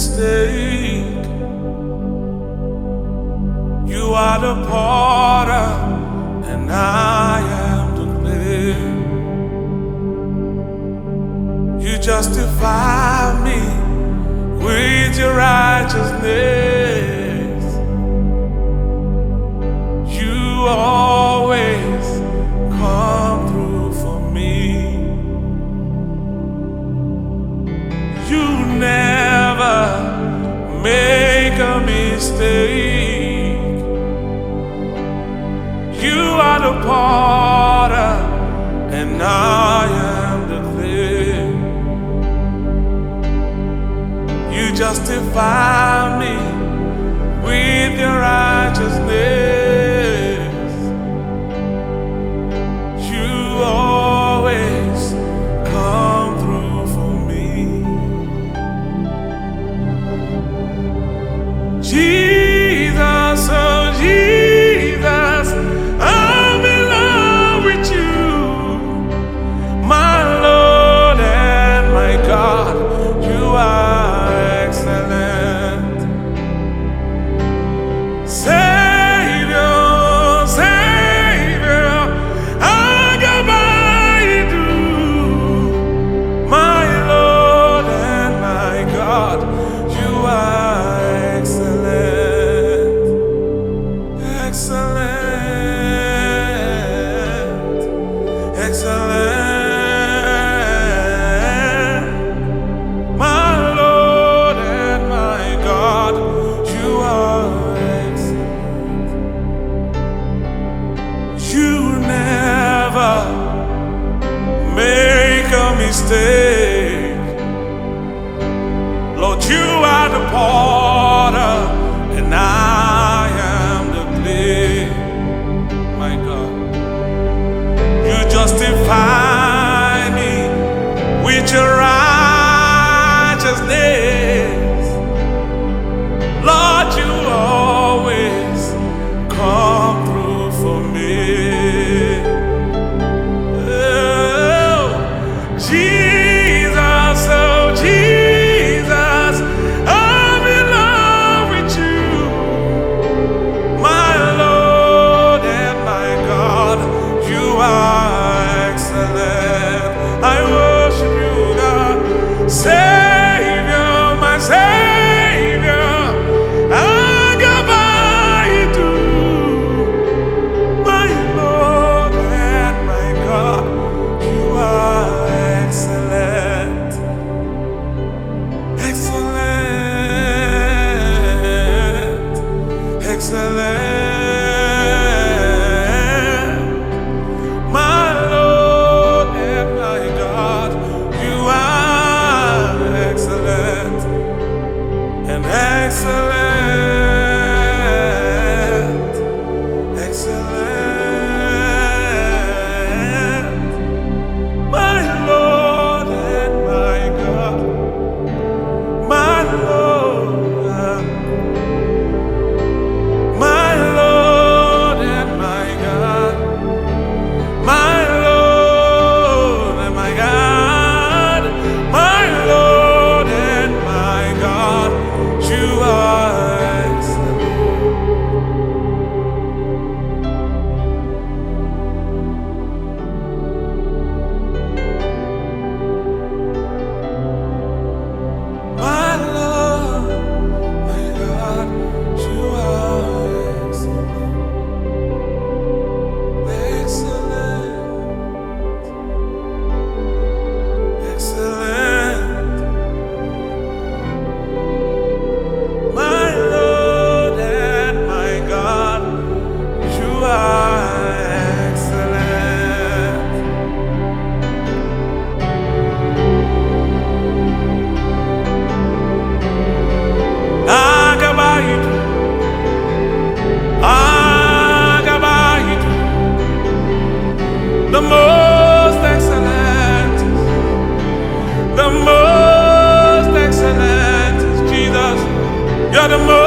mistake. You are the potter, and I am the clay. You justify me with your righteousness. You always come through for me. You never make a mistake. You are the potter, and I am the clay. You justify me with your righteousness. You always come through for me. Jesus, oh Jesus, I'm in love with you, my Lord and my God. You are excellent. Savior, Savior, Agabaidu, my Lord and my God. You are excellent, excellent, excellent. My Lord and my God, you are excellent. You never make a mistake. Lord, you are the potter, and I am the clay. My God, you justify me with your righteousness. Lord, you always come through for me. Oh, Jesus, oh Jesus, I'm in love with you, my Lord and my God. You are excellent. I worship you, God. Savior, my Savior, Agabaidu, my Lord and my God. You are excellent, excellent, excellent. My Lord and my God, you are excellent and excellent, excellent. My Lord and my God, my Lord, my Lord and my God, my Lord and my God, my Lord and my God, you are excellent. My Lord, my God, you are excellent, excellent, excellent. My Lord and my God, you are excellent. Agabaidu, Agabaidu, the most excellent, the most excellent is Jesus. You're the most